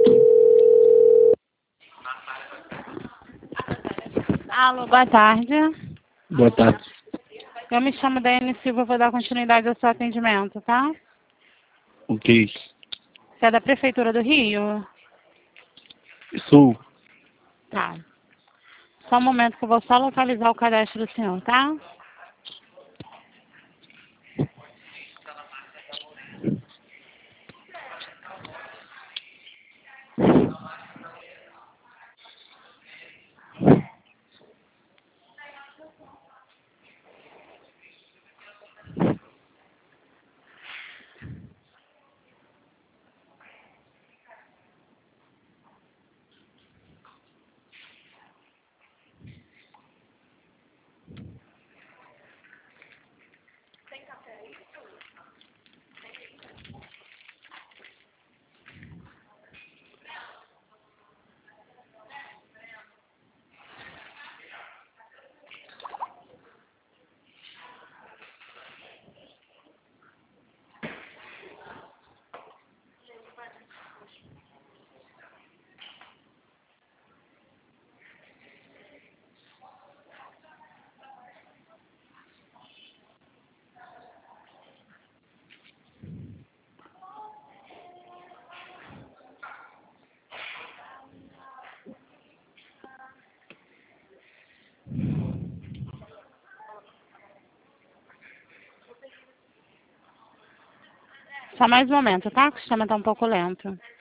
Alô, boa tarde. Boa tarde. Eu me chamo Daiane Silva, vou dar continuidade ao seu atendimento, tá? O que é isso? Você é da Prefeitura do Rio? Sou. Tá. Só um momento que eu vou só localizar o cadastro do senhor, tá? Só mais um momento, tá? Que o sistema tá um pouco lento.